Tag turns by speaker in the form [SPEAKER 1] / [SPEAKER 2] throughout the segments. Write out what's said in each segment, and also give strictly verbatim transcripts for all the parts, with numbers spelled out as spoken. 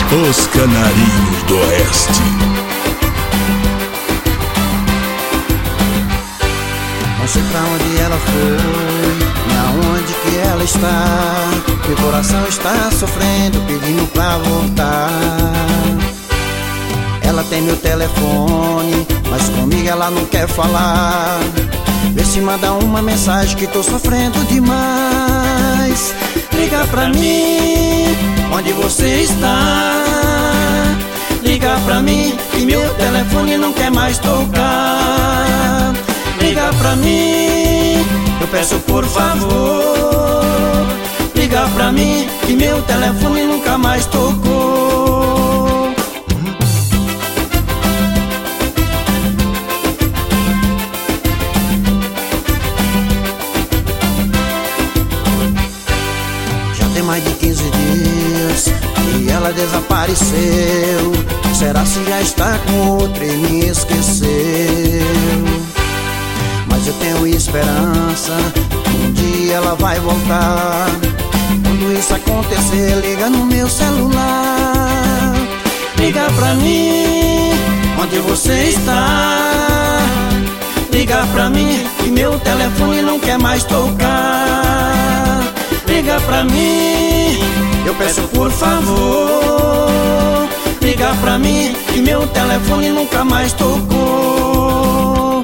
[SPEAKER 1] Os Canarinhos do Oeste.
[SPEAKER 2] Não sei pra onde ela foi, nem aonde que ela está. Meu coração está sofrendo, pedindo pra voltar. Ela tem meu telefone, mas comigo ela não quer falar. Vê se manda uma mensagem que tô sofrendo demais. Liga pra mim, onde você está? Liga pra mim, que meu telefone não quer mais tocar. Liga pra mim, eu peço por favor. Liga pra mim, que meu telefone nunca mais tocou. Já tem mais de quinze dias e ela desapareceu. Será se já está com outro e me esqueceu? Mas eu tenho esperança, um dia ela vai voltar. Quando isso acontecer, liga no meu celular. Liga pra mim, onde você está? Liga pra mim, que meu telefone não quer mais tocar. Liga pra mim, eu peço por favor. Liga pra mim, que meu telefone nunca mais tocou.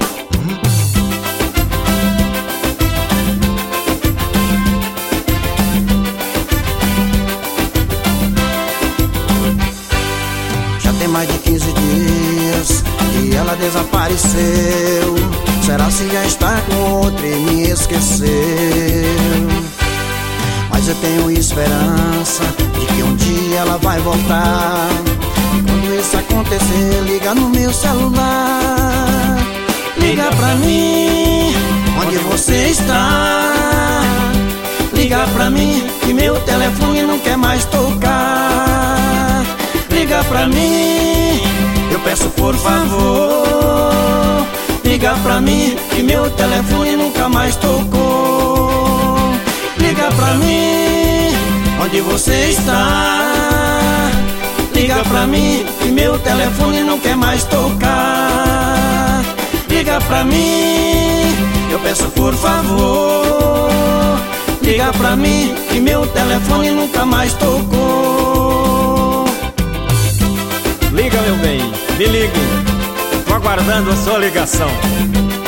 [SPEAKER 2] Já tem mais de quinze dias e ela desapareceu. Será se já está com outro e me esqueceu? Mas eu tenho esperança de que um dia ela vai voltar. Quando isso acontecer, liga no meu celular. Liga pra mim, onde você está? Liga pra mim, que meu telefone não quer mais tocar. Liga pra mim, eu peço por favor. Liga pra mim, que meu telefone nunca mais tocou. Liga pra mim, onde você está? Liga pra mim, que meu telefone não quer mais tocar. Liga pra mim, eu peço por favor. Liga pra mim, que meu telefone nunca mais tocou.
[SPEAKER 3] Liga, meu bem, me ligue. Tô aguardando a sua ligação.